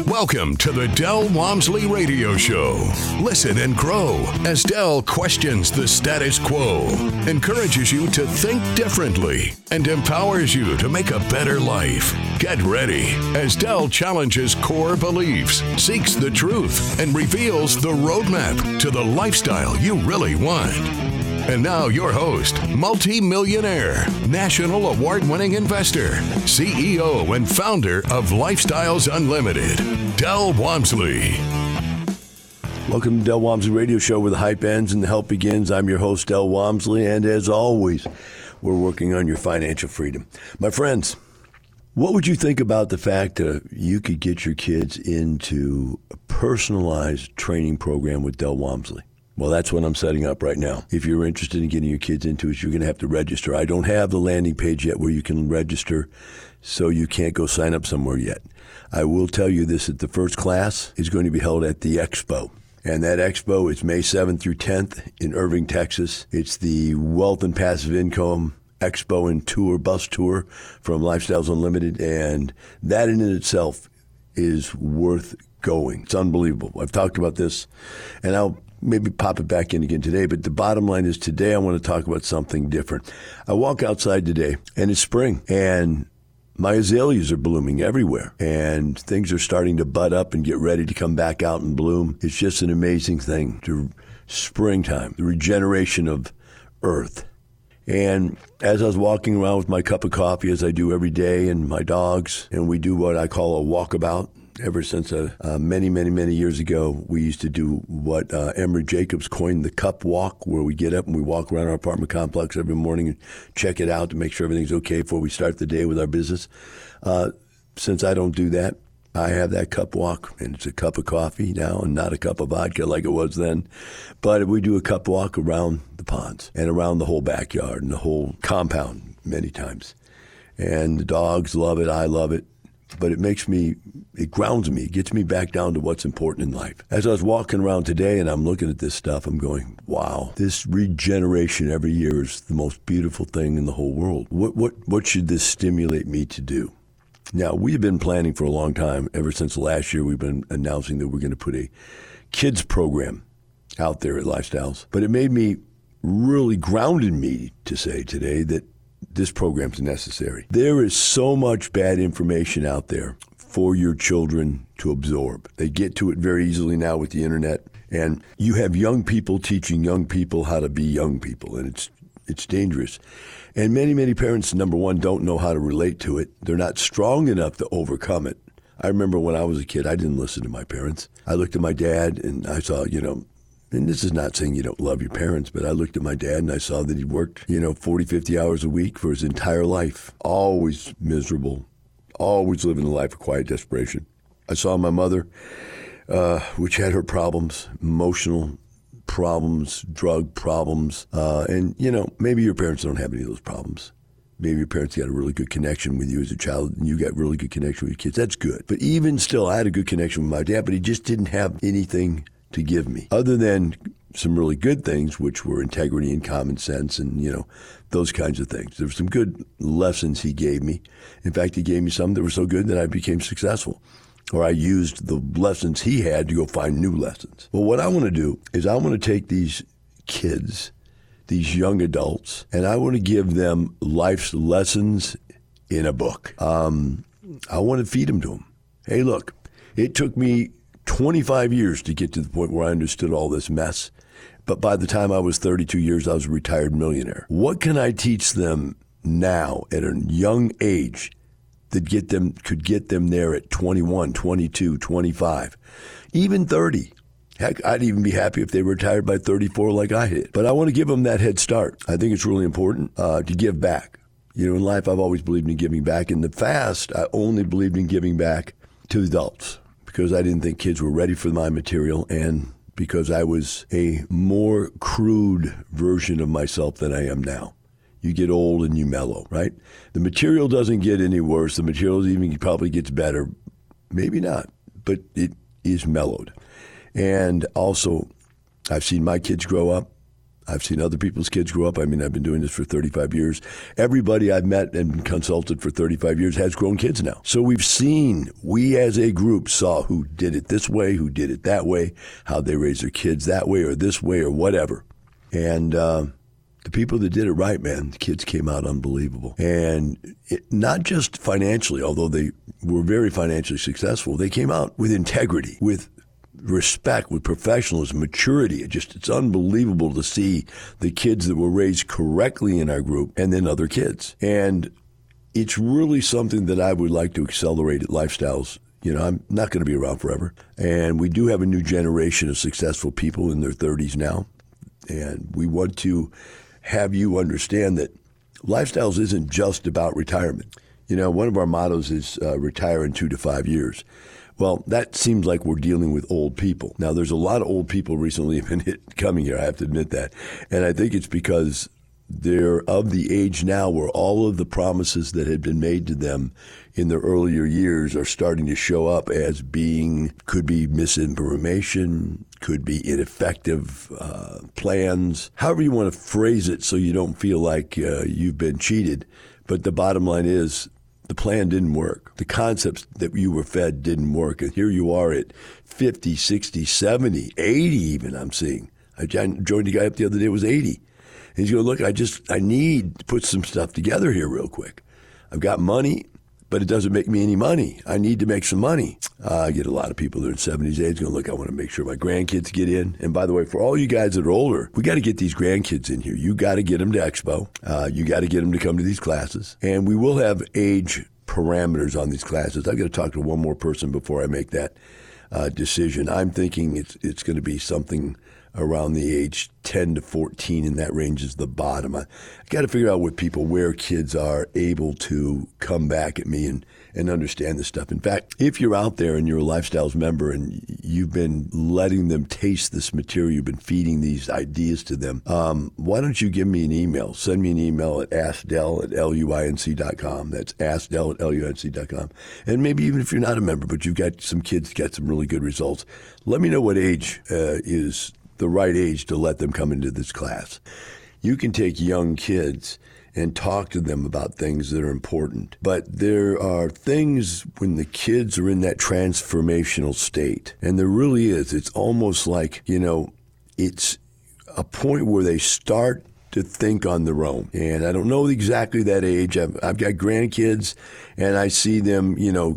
Welcome to the Del Walmsley Radio Show. Listen and grow as Del questions the status quo, encourages you to think differently, and empowers you to make a better life. Get ready as Del challenges core beliefs, seeks the truth, and reveals the roadmap to the lifestyle you really want. And now your host, multi-millionaire, national award-winning investor, CEO and founder of Lifestyles Unlimited, Del Walmsley. Welcome to Del Walmsley Radio Show, where the hype ends and the help begins. I'm your host, Del Walmsley, and as always, we're working on your financial freedom. My friends, what would you think about the fact that you could get your kids into a personalized training program with Del Walmsley? Well, that's what I'm setting up right now. If you're interested in getting your kids into it, you're going to have to register. I don't have the landing page yet where you can register, so you can't go sign up somewhere yet. I will tell you this, that the first class is going to be held at the Expo. And that Expo is May 7th through 10th in Irving, Texas. It's the Wealth and Passive Income Expo and Tour, bus tour from Lifestyles Unlimited. And that in itself is worth going. It's unbelievable. I've talked about this, and I'll maybe pop it back in again today, but the bottom line is today I want to talk about something different. I walk outside today, and it's spring, and my azaleas are blooming everywhere, and things are starting to bud up and get ready to come back out and bloom. It's just an amazing thing, to springtime, the regeneration of earth. And as I was walking around with my cup of coffee, as I do every day, and my dogs, and we do what I call a walkabout. Ever since many years ago, we used to do what Emery Jacobs coined the cup walk, where we get up and we walk around our apartment complex every morning and check it out to make sure everything's okay before we start the day with our business. Since I don't do that, I have that cup walk, and it's a cup of coffee now and not a cup of vodka like it was then. But we do a cup walk around the ponds and around the whole backyard and the whole compound many times. And the dogs love it. I love it. But it grounds me, it gets me back down to what's important in life. As I was walking around today and I'm looking at this stuff, I'm going, wow, this regeneration every year is the most beautiful thing in the whole world. What should this stimulate me to do? Now, we've been planning for a long time. Ever since last year, we've been announcing that we're going to put a kids program out there at Lifestyles. But it made me really grounded me to say today that this program's necessary. There is so much bad information out there for your children to absorb. They get to it very easily now with the internet, and you have young people teaching young people how to be young people, and it's dangerous. And many parents, number one, don't know how to relate to it. They're not strong enough to overcome it. I remember when I was a kid, I didn't listen to my parents. I looked at my dad and I saw, and this is not saying you don't love your parents, but I looked at my dad and I saw that he worked, 40, 50 hours a week for his entire life. Always miserable, always living a life of quiet desperation. I saw my mother, which had her problems, emotional problems, drug problems. And maybe your parents don't have any of those problems. Maybe your parents got a really good connection with you as a child and you got really good connection with your kids. That's good. But even still, I had a good connection with my dad, but he just didn't have anything to give me, other than some really good things, which were integrity and common sense and, those kinds of things. There were some good lessons he gave me. In fact, he gave me some that were so good that I became successful, or I used the lessons he had to go find new lessons. Well, what I want to do is I want to take these kids, these young adults, and I want to give them life's lessons in a book. I want to feed them to them. Hey, look, it took me 25 years to get to the point where I understood all this mess. But by the time I was 32 years, I was a retired millionaire. What can I teach them now at a young age that could get them there at 21, 22, 25, even 30? Heck, I'd even be happy if they were retired by 34 like I did. But I want to give them that head start. I think it's really important to give back. In life, I've always believed in giving back. In the past, I only believed in giving back to adults, because I didn't think kids were ready for my material, and because I was a more crude version of myself than I am now. You get old and you mellow, right? The material doesn't get any worse. The material even probably gets better. Maybe not, but it is mellowed. And also, I've seen my kids grow up. I've seen other people's kids grow up. I mean, I've been doing this for 35 years. Everybody I've met and consulted for 35 years has grown kids now. So we as a group saw who did it this way, who did it that way, how they raised their kids that way or this way or whatever. And the people that did it right, man, the kids came out unbelievable. And not just financially, although they were very financially successful, they came out with integrity, with respect, with professionalism, maturity. It's unbelievable to see the kids that were raised correctly in our group and then other kids. And it's really something that I would like to accelerate at Lifestyles. You know, I'm not going to be around forever. And we do have a new generation of successful people in their 30s now. And we want to have you understand that Lifestyles isn't just about retirement. You know, one of our mottos is retire in 2 to 5 years. Well, that seems like we're dealing with old people. Now, there's a lot of old people recently have been coming here, I have to admit that. And I think it's because they're of the age now where all of the promises that had been made to them in their earlier years are starting to show up as could be misinformation, could be ineffective plans, however you want to phrase it so you don't feel like you've been cheated. But the bottom line is the plan didn't work. The concepts that you were fed didn't work. And here you are at 50, 60, 70, 80 even, I'm seeing. I joined a guy up the other day who was 80. He's going, look, I need to put some stuff together here real quick. I've got money, but it doesn't make me any money. I need to make some money. I get a lot of people that are in 70s, 80s going, look, I want to make sure my grandkids get in. And by the way, for all you guys that are older, we got to get these grandkids in here. You got to get them to Expo. You got to get them to come to these classes. And we will have age parameters on these classes. I've got to talk to one more person before I make that decision. I'm thinking it's going to be something around the age 10 to 14, and that range is the bottom. I got to figure out with people where kids are able to come back at me and understand this stuff. In fact, if you're out there and you're a Lifestyles member and you've been letting them taste this material, you've been feeding these ideas to them, why don't you give me an email? Send me an email at askdell@luinc.com. That's askdell@luinc.com. And maybe even if you're not a member, but you've got some kids that got some really good results, let me know what age is the right age to let them come into this class. You can take young kids and talk to them about things that are important. But there are things when the kids are in that transformational state, and there really is. It's almost like, it's a point where they start to think on their own. And I don't know exactly that age. I've got grandkids, and I see them,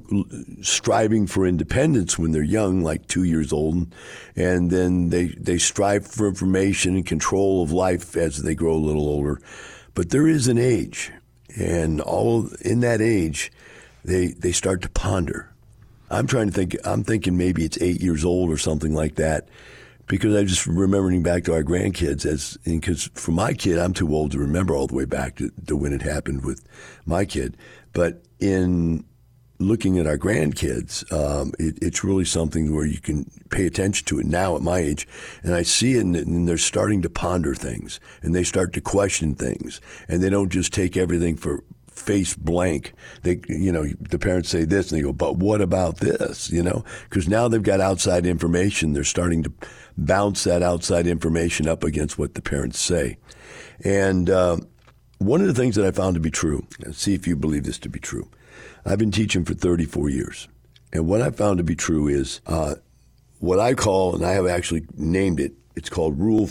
striving for independence when they're young, like 2 years old. And then they strive for information and control of life as they grow a little older. But there is an age, and in that age, they start to ponder. I'm thinking maybe it's 8 years old or something like that. Because I'm just remembering back to our grandkids, because for my kid, I'm too old to remember all the way back to when it happened with my kid. But in looking at our grandkids, it's really something where you can pay attention to it now at my age. And I see it, and they're starting to ponder things, and they start to question things, and they don't just take everything for face blank. The parents say this, and they go, but what about this? Because now they've got outside information. They're starting to bounce that outside information up against what the parents say. And one of the things that I found to be true, see if you believe this to be true, I've been teaching for 34 years. And what I found to be true is what I call, and I have actually named it, it's called Rule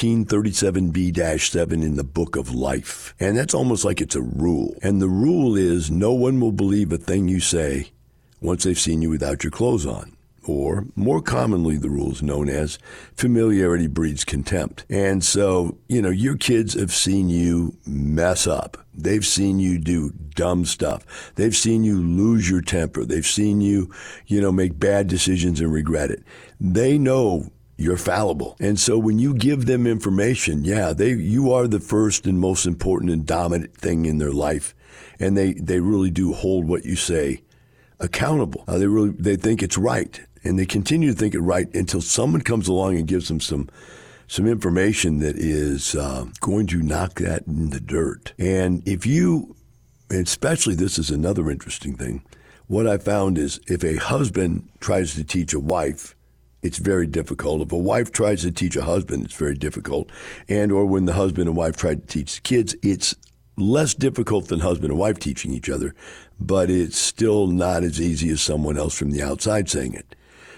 1437B-7 in the Book of Life. And that's almost like it's a rule. And the rule is no one will believe a thing you say once they've seen you without your clothes on. Or, more commonly, the rule is known as familiarity breeds contempt. And so, your kids have seen you mess up. They've seen you do dumb stuff. They've seen you lose your temper. They've seen you, make bad decisions and regret it. They know you're fallible. And so when you give them information, you are the first and most important and dominant thing in their life. And they really do hold what you say accountable. They think it's right. And they continue to think it right until someone comes along and gives them some information that is going to knock that in the dirt. And especially this is another interesting thing, what I found is if a husband tries to teach a wife it's very difficult. If a wife tries to teach a husband, it's very difficult. And or when the husband and wife try to teach the kids, it's less difficult than husband and wife teaching each other, but it's still not as easy as someone else from the outside saying it.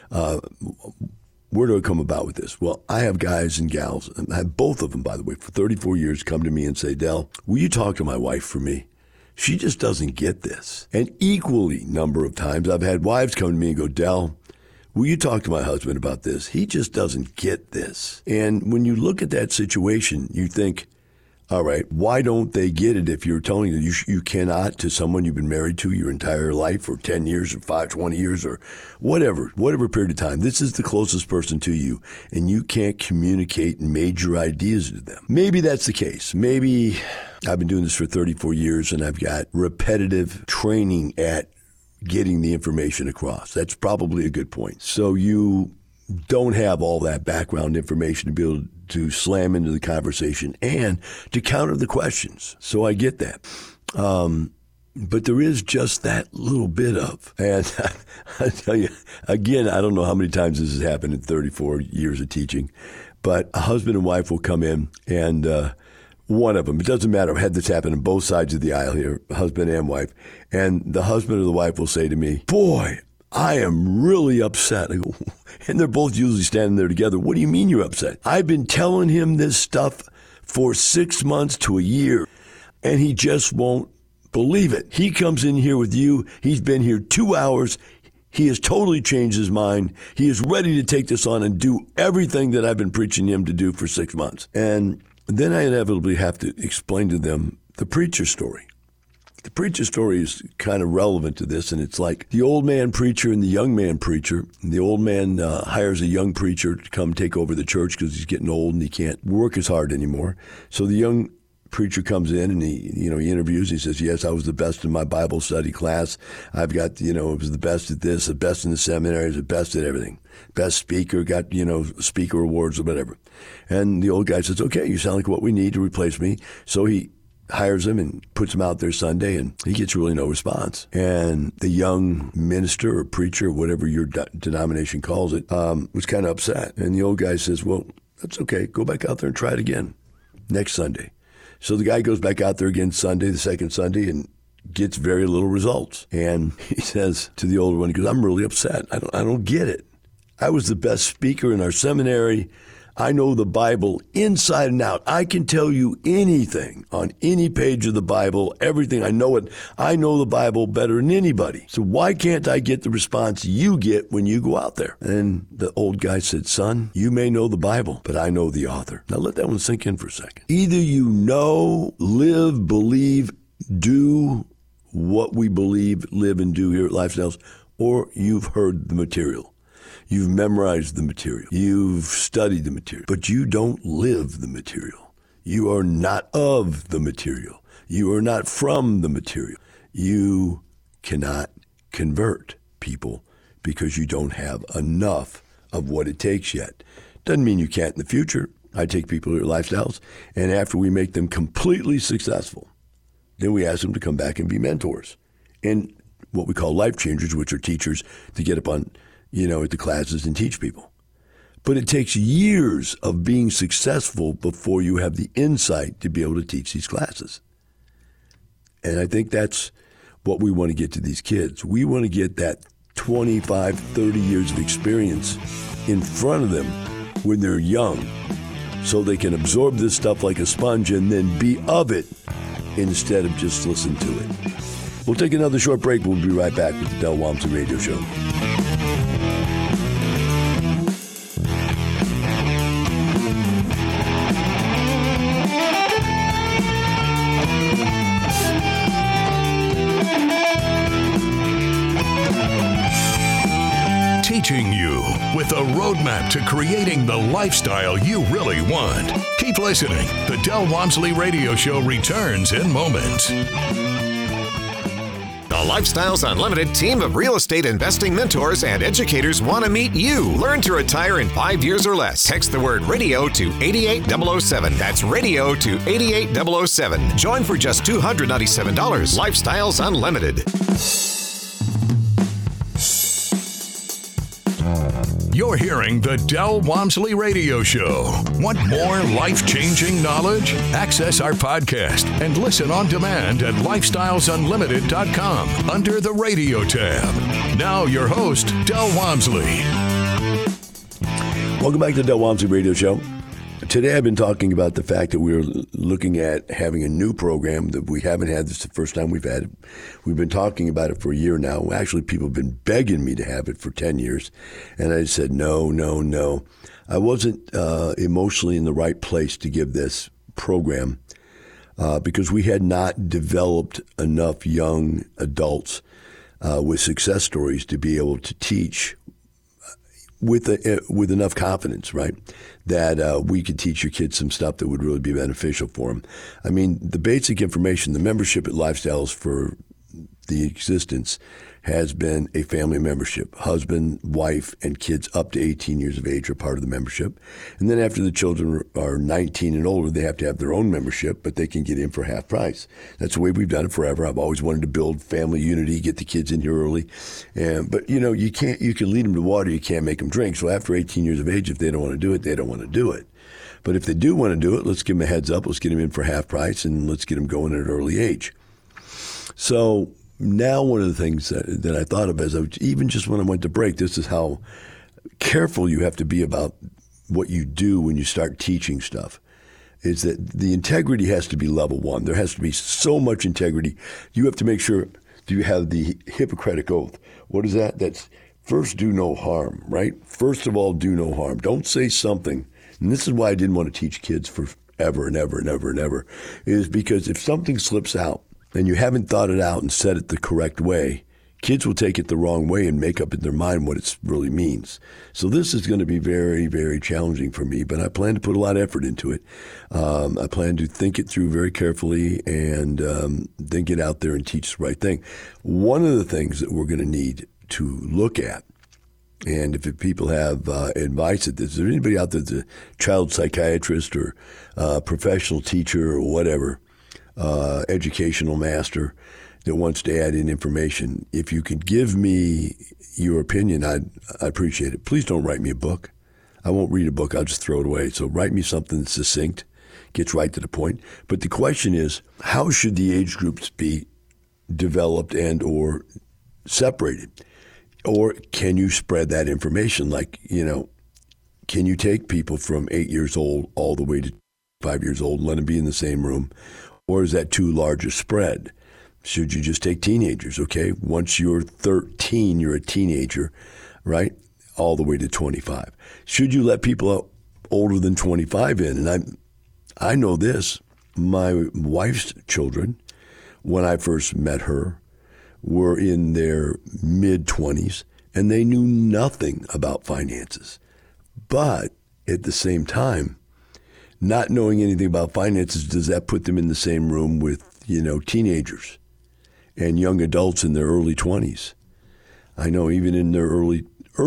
Where do I come about with this? Well, I have guys and gals, and I have both of them, by the way, for 34 years come to me and say, Del, will you talk to my wife for me? She just doesn't get this. And equally number of times I've had wives come to me and go, Del, will you talk to my husband about this? He just doesn't get this. And when you look at that situation, you think, all right, why don't they get it if you're telling them you cannot to someone you've been married to your entire life or 10 years or 20 years or whatever period of time. This is the closest person to you, and you can't communicate major ideas to them. Maybe that's the case. Maybe I've been doing this for 34 years, and I've got repetitive training at getting the information across. That's probably a good point. So you don't have all that background information to be able to slam into the conversation and to counter the questions. So I get that. But there is just that little bit of, and I tell you, again, I don't know how many times this has happened in 34 years of teaching, but a husband and wife will come in and one of them, it doesn't matter, I've had this happen on both sides of the aisle here, husband and wife, and the husband or the wife will say to me, boy, I am really upset. I go, and they're both usually standing there together. What do you mean you're upset? I've been telling him this stuff for 6 months to a year, and he just won't believe it. He comes in here with you. He's been here 2 hours. He has totally changed his mind. He is ready to take this on and do everything that I've been preaching him to do for 6 months. And then I inevitably have to explain to them the preacher story. The preacher story is kind of relevant to this, and it's like the old man preacher and the young man preacher. And the old man hires a young preacher to come take over the church because he's getting old and he can't work as hard anymore. So the young preacher comes in and he interviews. He says, yes, I was the best in my Bible study class. I've got, I was the best at this, the best in the seminary, the best at everything. Best speaker, got, speaker awards or whatever. And the old guy says, okay, you sound like what we need to replace me. So he hires him and puts him out there Sunday, and he gets really no response. And the young minister or preacher, whatever your denomination calls it, was kind of upset. And the old guy says, well, that's okay. Go back out there and try it again next Sunday. So the guy goes back out there again Sunday, the second Sunday, and gets very little results. And he says to the older one, he goes, I'm really upset. I don't get it. I was the best speaker in our seminary. I know the Bible inside and out. I can tell you anything on any page of the Bible, everything. I know it. I know the Bible better than anybody. So why can't I get the response you get when you go out there? And the old guy said, son, you may know the Bible, but I know the author. Now let that one sink in for a second. Either you know, live, believe, do what we believe, live, and do here at Lifestyles, or you've heard the material. You've memorized the material. You've studied the material. But you don't live the material. You are not of the material. You are not from the material. You cannot convert people because you don't have enough of what it takes yet. Doesn't mean you can't in the future. I take people to their lifestyles, and after we make them completely successful, then we ask them to come back and be mentors and what we call life changers, which are teachers to get up on at the classes and teach people. But it takes years of being successful before you have the insight to be able to teach these classes. And I think that's what we want to get to these kids. We want to get that 25, 30 years of experience in front of them when they're young so they can absorb this stuff like a sponge and then be of it instead of just listen to it. We'll take another short break. We'll be right back with the Del Walmsley Radio Show. Teaching you with a roadmap to creating the lifestyle you really want. Keep listening. The Del Walmsley Radio Show returns in moments. The Lifestyles Unlimited team of real estate investing mentors and educators want to meet you. Learn to retire in 5 years or less. Text the word radio to 88007. That's radio to 88007. Join for just $297. Lifestyles Unlimited. You're hearing the Del Walmsley Radio Show. Want more life-changing knowledge? Access our podcast and listen on demand at lifestylesunlimited.com under the radio tab. Now your host, Del Walmsley. Welcome back to the Del Walmsley Radio Show. Today I've been talking about the fact that we're looking at having a new program that we haven't had. This is the first time we've had it. We've been talking about it for a year now. Actually, people have been begging me to have it for 10 years. And I said, no. I wasn't emotionally in the right place to give this program because we had not developed enough young adults with success stories to be able to teach with enough confidence, right, that we could teach your kids some stuff that would really be beneficial for them. I mean, the basic information, the membership at Lifestyles for the existence has been a family membership. Husband, wife, and kids up to 18 years of age are part of the membership. And then after the children are 19 and older, they have to have their own membership, but they can get in for half price. That's the way we've done it forever. I've always wanted to build family unity, get the kids in here early. But, you know, you can lead them to water, you can't make them drink. So after 18 years of age, if they don't want to do it, they don't want to do it. But if they do want to do it, let's give them a heads up. Let's get them in for half price, and let's get them going at an early age. So now one of the things that I thought of even just when I went to break, this is how careful you have to be about what you do when you start teaching stuff, is that the integrity has to be level one. There has to be so much integrity. You have to make sure you have the Hippocratic Oath. What is that? That's first, do no harm, right? First of all, do no harm. Don't say something. And this is why I didn't want to teach kids forever and ever and ever and ever, is because if something slips out, and you haven't thought it out and said it the correct way, kids will take it the wrong way and make up in their mind what it really means. So this is going to be very, very challenging for me, but I plan to put a lot of effort into it. I plan to think it through very carefully and then get out there and teach the right thing. One of the things that we're going to need to look at, and if people have advice at this, is there anybody out there that's a child psychiatrist or professional teacher or whatever, educational master that wants to add in information? If you could give me your opinion, I'd appreciate it. Please don't write me a book. I won't read a book. I'll just throw it away. So write me something that's succinct, gets right to the point. But the question is, how should the age groups be developed and or separated? Or can you spread that information? Like, you know, can you take people from 8 years old all the way to 5 years old and let them be in the same room? Or is that too large a spread? Should you just take teenagers, okay? Once you're 13, you're a teenager, right? All the way to 25. Should you let people older than 25 in? And I know this. My wife's children, when I first met her, were in their mid-20s, and they knew nothing about finances. But at the same time, not knowing anything about finances, does that put them in the same room with, you know, teenagers and young adults in their early 20s? I know even in their early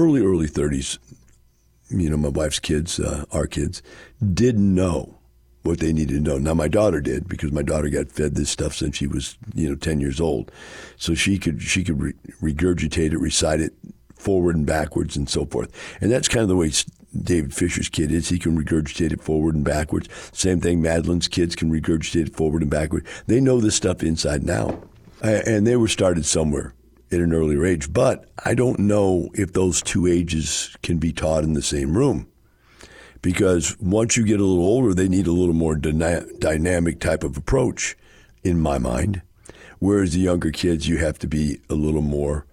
30s, you know, my wife's kids, our kids, didn't know what they needed to know. Now, my daughter did, because my daughter got fed this stuff since she was, 10 years old. So she could regurgitate it, recite it forward and backwards and so forth. And that's kind of the way David Fisher's kid is. He can regurgitate it forward and backwards. Same thing, Madeline's kids can regurgitate it forward and backward. They know this stuff inside now. And they were started somewhere at an earlier age. But I don't know if those two ages can be taught in the same room. Because once you get a little older, they need a little more dynamic type of approach, in my mind. Whereas the younger kids, you have to be a little more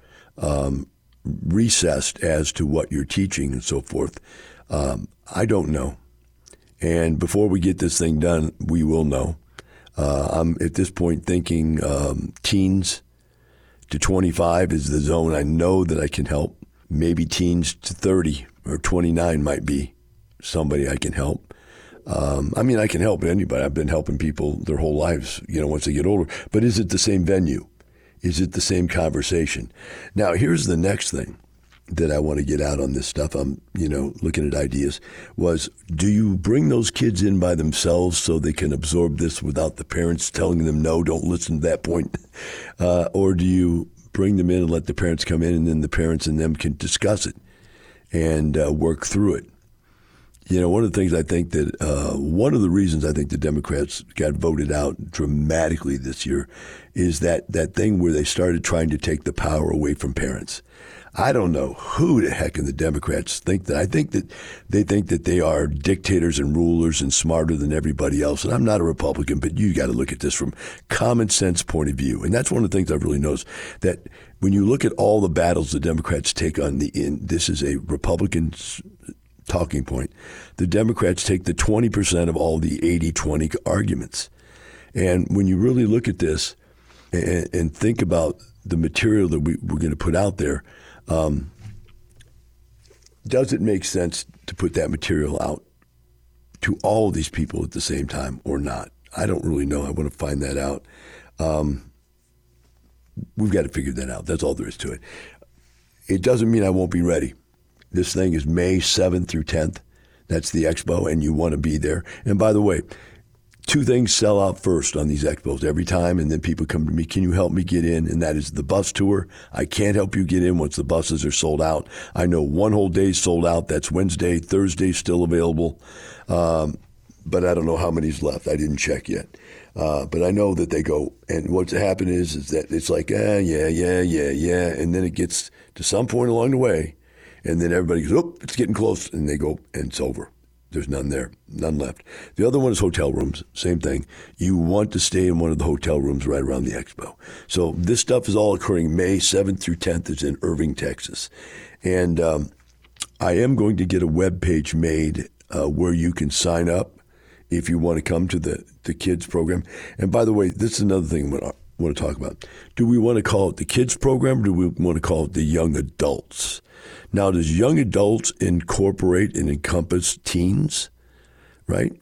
recessed as to what you're teaching and so forth. I don't know. And before we get this thing done, we will know. I'm at this point thinking teens to 25 is the zone I know that I can help. Maybe teens to 30 or 29 might be somebody I can help. I can help anybody. I've been helping people their whole lives, once they get older. But is it the same venue? Is it the same conversation? Now, here's the next thing that I want to get out on this stuff. I'm, looking at ideas was, do you bring those kids in by themselves so they can absorb this without the parents telling them, no, don't listen to that point? Or do you bring them in and let the parents come in, and then the parents and them can discuss it and work through it. One of the things I think that one of the reasons I think the Democrats got voted out dramatically this year is that thing where they started trying to take the power away from parents. I don't know who the heck in the Democrats think that. I think that they think that they are dictators and rulers and smarter than everybody else. And I'm not a Republican, but you got to look at this from common sense point of view. And that's one of the things I've really noticed, that when you look at all the battles the Democrats take on this is a Republican talking point. The Democrats take the 20% of all the 80-20 arguments. And when you really look at this and think about the material that we're going to put out there, does it make sense to put that material out to all of these people at the same time or not? I don't really know. I want to find that out. We've got to figure that out. That's all there is to it. It doesn't mean I won't be ready. This thing is May 7th through 10th. That's the expo, and you want to be there. And by the way, 2 things sell out first on these expos every time, and then people come to me, can you help me get in? And that is the bus tour. I can't help you get in once the buses are sold out. I know one whole day's sold out. That's Wednesday. Thursday's still available. But I don't know how many's left. I didn't check yet. But I know that they go, and what's happened is that it's like, yeah. And then it gets to some point along the way, and then everybody goes, oh, it's getting close, and they go, and it's over. There's none there, none left. The other one is hotel rooms, same thing. You want to stay in one of the hotel rooms right around the expo. So this stuff is all occurring May 7th through 10th. It's in Irving, Texas. And I am going to get a web page made where you can sign up if you want to come to the kids program. And by the way, this is another thing I want to talk about. Do we want to call it the kids program, or do we want to call it the young adults? Now, does young adults incorporate and encompass teens, right?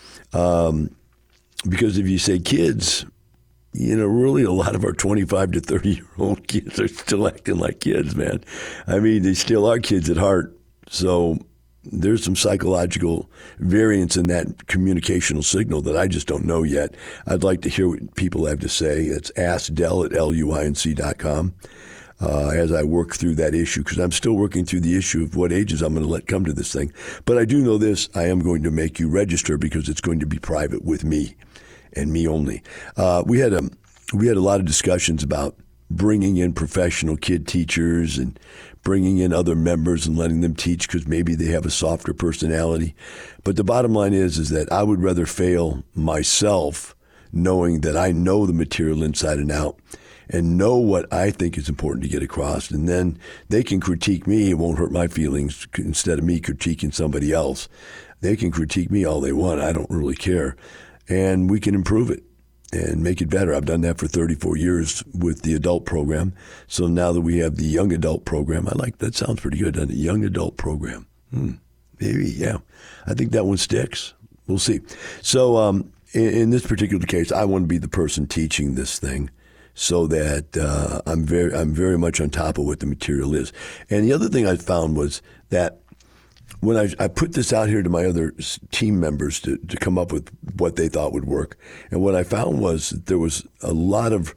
Because if you say kids, really a lot of our 25 to 30-year-old kids are still acting like kids, man. I mean, they still are kids at heart. So there's some psychological variance in that communicational signal that I just don't know yet. I'd like to hear what people have to say. It's askdell@luinc.com. As I work through that issue, because I'm still working through the issue of what ages I'm going to let come to this thing. But I do know this, I am going to make you register because it's going to be private with me and me only. We had a lot of discussions about bringing in professional kid teachers and bringing in other members and letting them teach because maybe they have a softer personality. But the bottom line is that I would rather fail myself knowing that I know the material inside and out and know what I think is important to get across. And then they can critique me. It won't hurt my feelings instead of me critiquing somebody else. They can critique me all they want. I don't really care. And we can improve it and make it better. I've done that for 34 years with the adult program. So now that we have the young adult program, I like that. Sounds pretty good, doesn't it? Young adult program. Maybe, yeah. I think that one sticks. We'll see. So in this particular case, I want to be the person teaching this thing, so that I'm very much on top of what the material is. And the other thing I found was that when I put this out here to my other team members to come up with what they thought would work, and what I found was that there was a lot of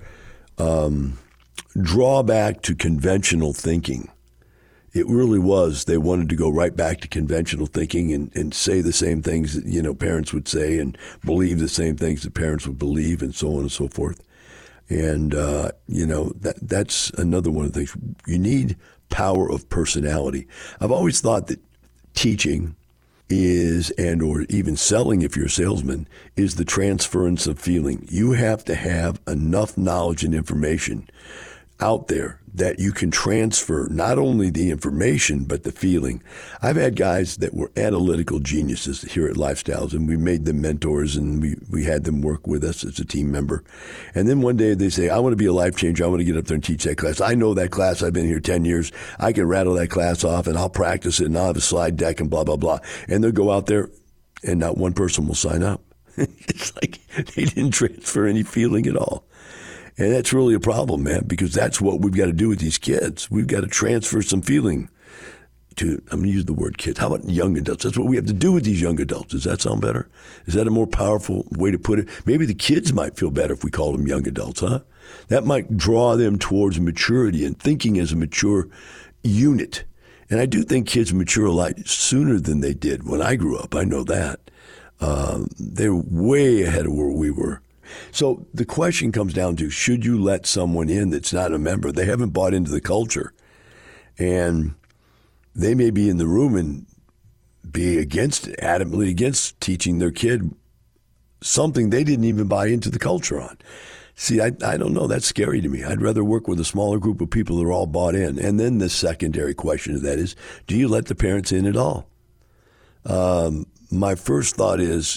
drawback to conventional thinking. It really was. They wanted to go right back to conventional thinking and say the same things that parents would say and believe the same things that parents would believe, and so on and so forth. And, that's another one of the things. You need power of personality. I've always thought that teaching is, or even selling if you're a salesman, is the transference of feeling. You have to have enough knowledge and information out there that you can transfer not only the information, but the feeling. I've had guys that were analytical geniuses here at Lifestyles, and we made them mentors, and we had them work with us as a team member. And then one day they say, I want to be a life changer. I want to get up there and teach that class. I know that class. I've been here 10 years. I can rattle that class off, and I'll practice it, and I'll have a slide deck and blah, blah, blah. And they'll go out there, and not one person will sign up. It's like they didn't transfer any feeling at all. And that's really a problem, man, because that's what we've got to do with these kids. We've got to transfer some feeling to, I'm going to use the word kids. How about young adults? That's what we have to do with these young adults. Does that sound better? Is that a more powerful way to put it? Maybe the kids might feel better if we call them young adults, huh? That might draw them towards maturity and thinking as a mature unit. And I do think kids mature a lot sooner than they did when I grew up. I know that. They're way ahead of where we were. So the question comes down to, should you let someone in that's not a member? They haven't bought into the culture. And they may be in the room and be adamantly against teaching their kid something they didn't even buy into the culture on. See, I don't know. That's scary to me. I'd rather work with a smaller group of people that are all bought in. And then the secondary question to that is, do you let the parents in at all? My first thought is,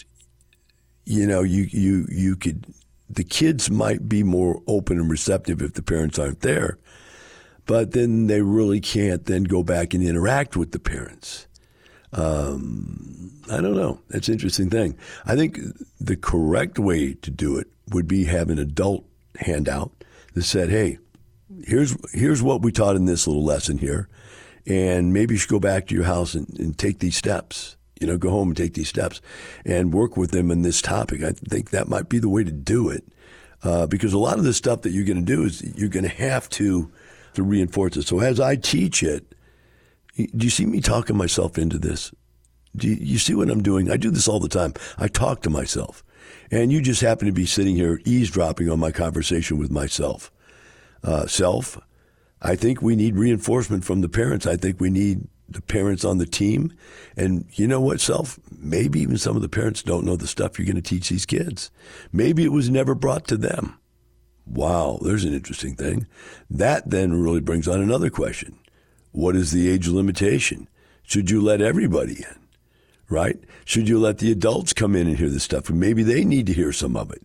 you could, the kids might be more open and receptive if the parents aren't there, but then they really can't then go back and interact with the parents. I don't know. That's an interesting thing. I think the correct way to do it would be have an adult handout that said, hey, here's what we taught in this little lesson here, and maybe you should go back to your house and take these steps. Go home and take these steps and work with them in this topic. I think that might be the way to do it, because a lot of the stuff that you're going to do is you're going to have to reinforce it. So as I teach it, do you see me talking myself into this? Do you see what I'm doing? I do this all the time. I talk to myself. And you just happen to be sitting here eavesdropping on my conversation with myself. Self, I think we need reinforcement from the parents. I think we need the parents on the team. And you know what, Self? Maybe even some of the parents don't know the stuff you're going to teach these kids. Maybe it was never brought to them. Wow, there's an interesting thing. That then really brings on another question. What is the age limitation? Should you let everybody in? Right? Should you let the adults come in and hear this stuff? And maybe they need to hear some of it.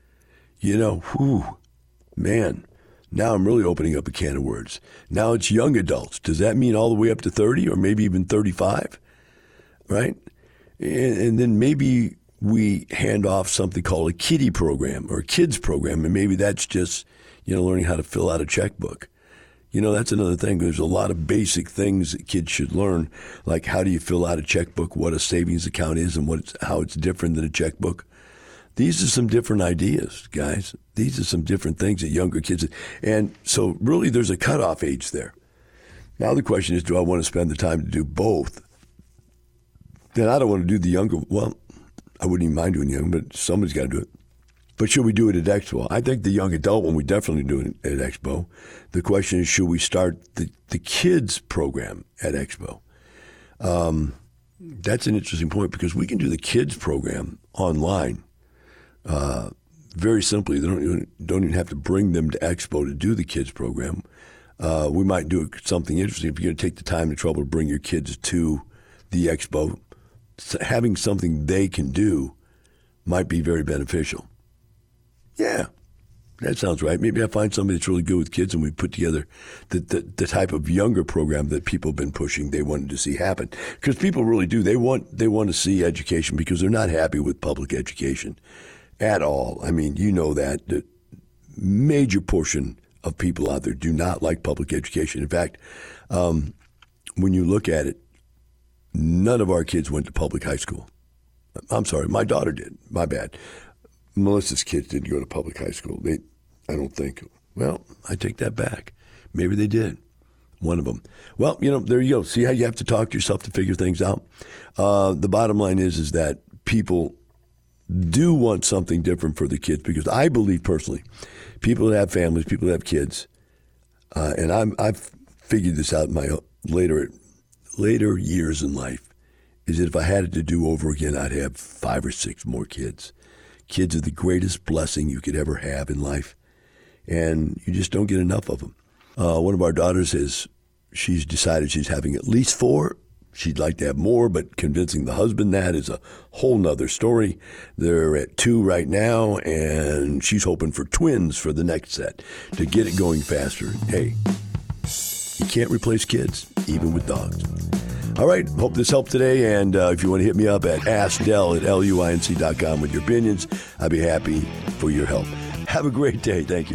Man, now I'm really opening up a can of words. Now it's young adults. Does that mean all the way up to 30 or maybe even 35? Right? And then maybe we hand off something called a kiddie program or a kids program, and maybe that's just, learning how to fill out a checkbook. That's another thing. There's a lot of basic things that kids should learn, like how do you fill out a checkbook, what a savings account is, and how it's different than a checkbook. These are some different ideas, guys. These are some different things that younger kids. And so really there's a cutoff age there. Now the question is, do I want to spend the time to do both? Then I don't want to do the younger. Well, I wouldn't even mind doing young, but somebody's got to do it. But should we do it at Expo? I think the young adult one, we definitely do it at Expo. The question is, should we start the kids program at Expo? That's an interesting point, because we can do the kids program online very simply. They don't even have to bring them to Expo to do the kids program. We might do something interesting. If you're going to take the time and trouble to bring your kids to the Expo, having something they can do might be very beneficial. Yeah, that sounds right. Maybe I find somebody that's really good with kids, and we put together the type of younger program that people have been pushing. They wanted to see happen, because people really do. They want to see education, because they're not happy with public education at all. I mean, that the major portion of people out there do not like public education. In fact, when you look at it, none of our kids went to public high school. I'm sorry, my daughter did. My bad. Melissa's kids didn't go to public high school. I don't think. Well, I take that back. Maybe they did. One of them. Well, there you go. See how you have to talk to yourself to figure things out? The bottom line is that people do want something different for the kids, because I believe personally, people that have families, people that have kids, and I've figured this out in my later years in life, is that if I had it to do over again, I'd have 5 or 6 more kids. Kids are the greatest blessing you could ever have in life, and you just don't get enough of them. One of our daughters she's decided she's having at least 4. She'd like to have more, but convincing the husband that is a whole nother story. They're at 2 right now, and she's hoping for twins for the next set to get it going faster. Hey, you can't replace kids, even with dogs. All right, hope this helped today, and if you want to hit me up at AskDell@LUINC.com with your opinions, I'd be happy for your help. Have a great day. Thank you.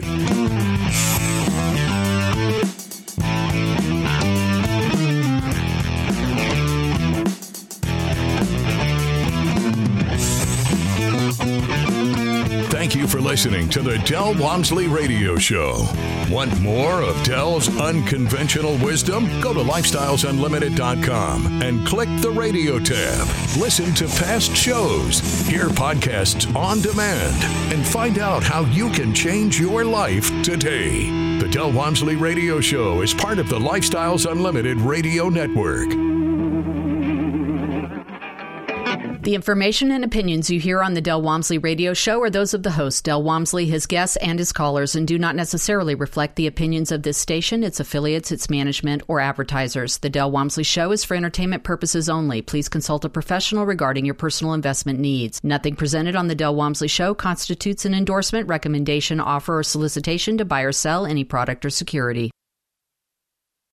Thank you for listening to the Del Walmsley Radio Show. Want more of Del's unconventional wisdom? Go to lifestylesunlimited.com and click the radio tab. Listen to past shows, hear podcasts on demand, and find out how you can change your life today. The Del Walmsley Radio Show is part of the Lifestyles Unlimited Radio Network. The information and opinions you hear on the Del Walmsley Radio Show are those of the host, Del Walmsley, his guests, and his callers, and do not necessarily reflect the opinions of this station, its affiliates, its management, or advertisers. The Del Walmsley Show is for entertainment purposes only. Please consult a professional regarding your personal investment needs. Nothing presented on the Del Walmsley Show constitutes an endorsement, recommendation, offer, or solicitation to buy or sell any product or security.